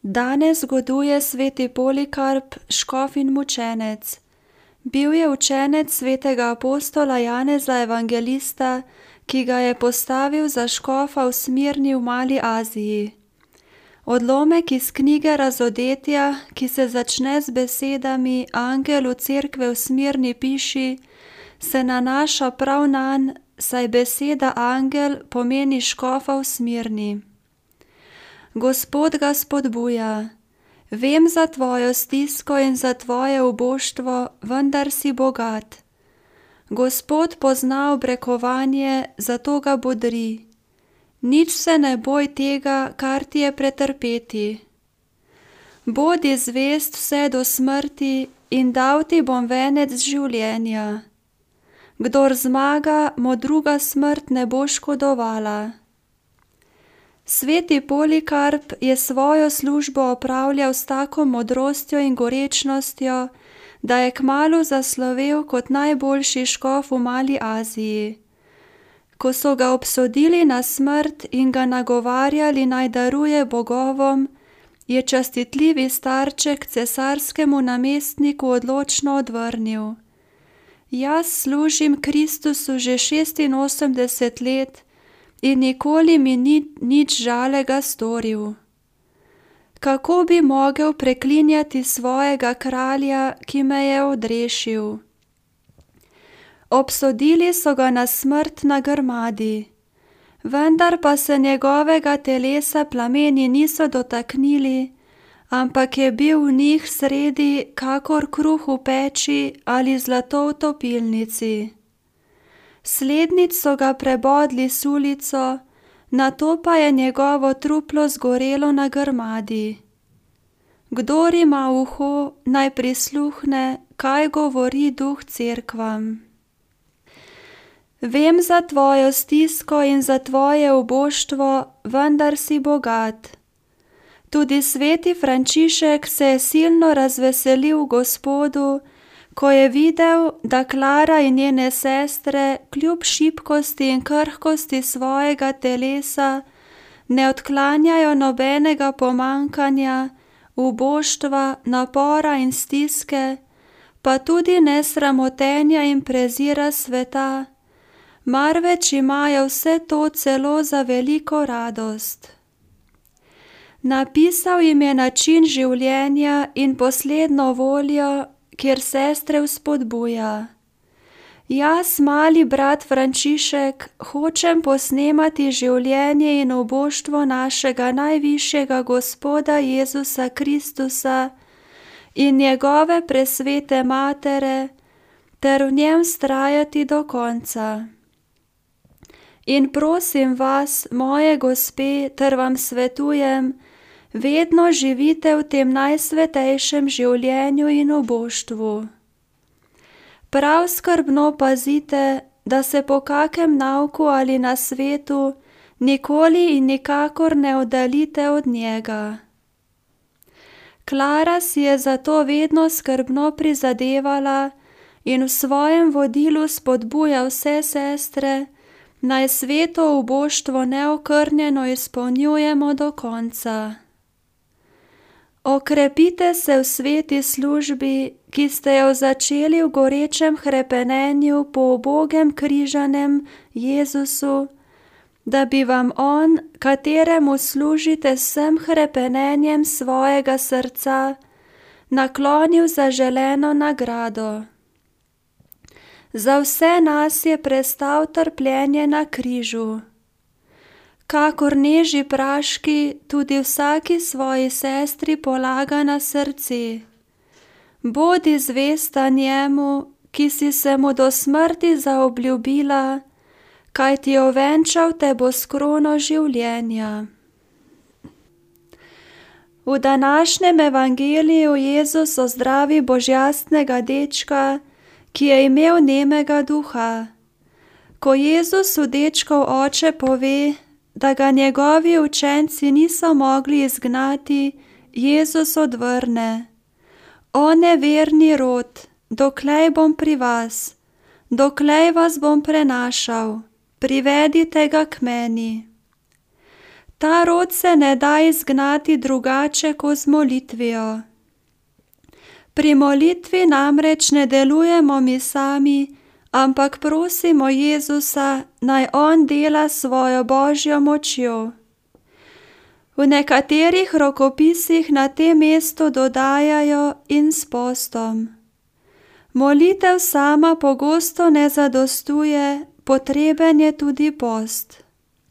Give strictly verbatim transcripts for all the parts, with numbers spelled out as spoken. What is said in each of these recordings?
Danes goduje sveti Polikarp, škof in mučenec. Bil je učenec svetega apostola Janeza Evangelista, ki ga je postavil za škofa v Smirni v Mali Aziji. Odlomek iz knjige Razodetja, ki se začne z besedami Angelu cerkve v Smirni piši, se nanaša prav nanj, saj beseda angel pomeni škofa v Smirni. Gospod ga spodbuja: vem za tvojo stisko in za tvoje uboštvo, vendar si bogat. Gospod pozna obrekovanje, zato ga bodri. Nič se ne boj tega, kar ti je pretrpeti. Bodi zvest vse do smrti in dal ti bom venec življenja. Kdor zmaga, mu druga smrt ne bo škodovala. Sveti Polikarp je svojo službo opravljal s tako modrostjo in gorečnostjo, da je kmalu zaslovel kot najboljši škof v Mali Aziji. Ko so ga obsodili na smrt in ga nagovarjali, naj daruje bogovom, je častitljivi starček cesarskemu namestniku odločno odvrnil: jaz služim Kristusu že šestinosemdeset let in nikoli mi ni nič žalega storil. Kako bi mogel preklinjati svojega kralja, ki me je odrešil? Obsodili so ga na smrt na grmadi, vendar pa se njegovega telesa plameni niso dotaknili, ampak je bil v njih sredi kakor kruh v peči ali zlato v topilnici. Slednjič so ga prebodli s sulico, nato pa je njegovo truplo zgorelo na grmadi. Kdor ima uho, naj prisluhne, kaj govori Duh cerkvam. Vem za tvojo stisko in za tvoje uboštvo, vendar si bogat. Tudi sveti Frančišek se je silno razveselil v Gospodu, ko je videl, da Klara in njene sestre kljub šibkosti in krhkosti svojega telesa ne odklanjajo nobenega pomankanja, uboštva, napora in stiske, pa tudi ne sramotenja in prezira sveta, marveč imajo vse to celo za veliko radost. Napisal jim je način življenja in posledno voljo, kjer sestre vzpodbuja: jaz, mali brat Frančišek, hočem posnemati življenje in uboštvo našega najvišjega Gospoda Jezusa Kristusa in njegove presvete matere ter v njem vztrajati do konca. In prosim vas, moje gospe, ter vam svetujem, vedno živite v tem najsvetejšem življenju in uboštvu. Prav skrbno pazite, da se po kakem nauku ali na svetu nikoli in nikakor ne oddaljite od njega. Klara si je zato vedno skrbno prizadevala in v svojem vodilu spodbuja vse sestre, naj sveto uboštvo neokrnjeno izpolnjujemo do konca. Okrepite se v sveti službi, ki ste jo začeli v gorečem hrepenenju po ubogem križanem Jezusu, da bi vam on, kateremu služite s vsem hrepenenjem svojega srca, naklonil zaželeno nagrado. Za vse nas je prestal trpljenje na križu. Kakor neži praški, tudi vsaki svoji sestri polaga na srce. Bodi zvesta njemu, ki si se mu do smrti zaobljubila, kaj ti ovenčal te bo s krono življenja. V današnjem evangeliju Jezus ozdravi božjastnega dečka, ki je imel nemega duha. Ko Jezus v dečkov oče pove, da ga njegovi učenci niso mogli izgnati, Jezus odvrne: O neverni rod, doklej bom pri vas, doklej vas bom prenašal, privedite ga k meni. Ta rod se ne da izgnati drugače kot z molitvijo. Pri molitvi namreč ne delujemo mi sami, ampak prosimo Jezusa, naj on dela svojo Božjo močjo. V nekaterih rokopisih na tem mestu dodajajo in s postom. Molitev sama pogosto ne zadostuje, potreben je tudi post.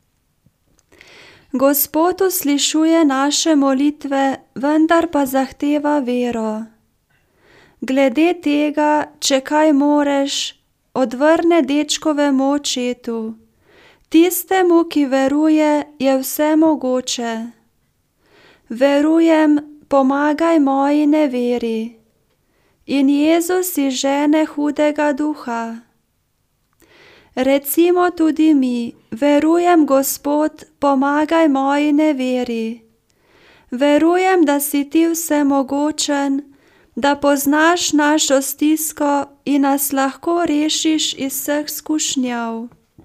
Gospod uslišuje naše molitve, vendar pa zahteva vero. Glede tega, če kaj moreš, odvrne dečkovemu očetu. Tistemu, ki veruje, je vse mogoče. Verujem, pomagaj moji neveri. In Jezus izžene hudega duha. Recimo tudi mi, verujem, Gospod, pomagaj moji neveri. Verujem, da si ti vsemogočen, da poznaš našo stisko in nas lahko rešiš iz vseh skušnjav.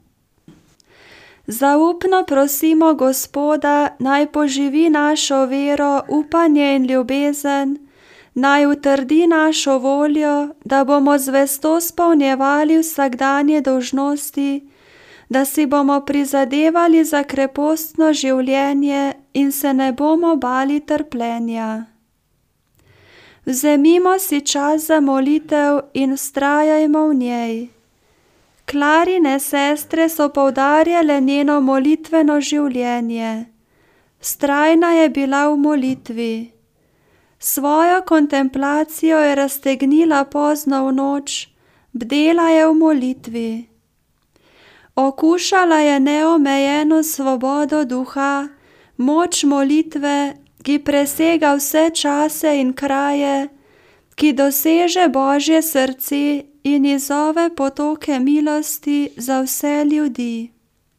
Zaupno prosimo Gospoda, naj poživi našo vero, upanje in ljubezen, naj utrdi našo voljo, da bomo zvesto spolnjevali vsakdanje dolžnosti, da si bomo prizadevali za krepostno življenje in se ne bomo bali trpljenja. Vzemimo si čas za molitev in vztrajajmo v njej. Klarine sestre so poudarjale njeno molitveno življenje. Vztrajna je bila v molitvi. Svojo kontemplacijo je raztegnila pozno v noč, bdela je v molitvi. Okušala je neomejeno svobodo duha, moč molitve, ki presega vse čase in kraje, ki doseže Božje srce in izzove potoke milosti za vse ljudi.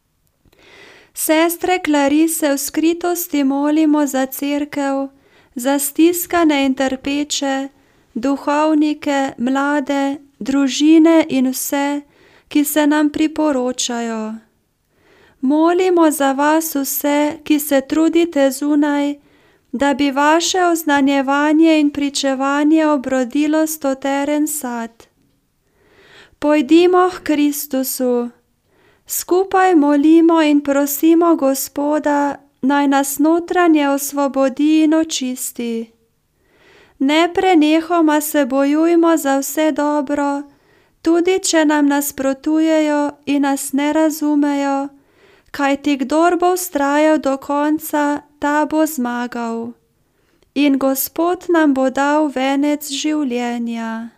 Sestre Klarise, v skritosti molimo za cerkev, za stiskane in trpeče, duhovnike, mlade, družine in vse, ki se nam priporočajo. Molimo za vas vse, ki se trudite zunaj, da bi vaše oznanjevanje in pričevanje obrodilo stoteren sad. Pojdimo h Kristusu, skupaj molimo in prosimo Gospoda, naj nas notranje osvobodi in očisti. Neprenehoma se bojujmo za vse dobro, tudi če nam nasprotujejo in nas ne razumejo, kajti kdor bo vztrajal do konca, ta bo zmagal. In Gospod nam bo dal venec življenja.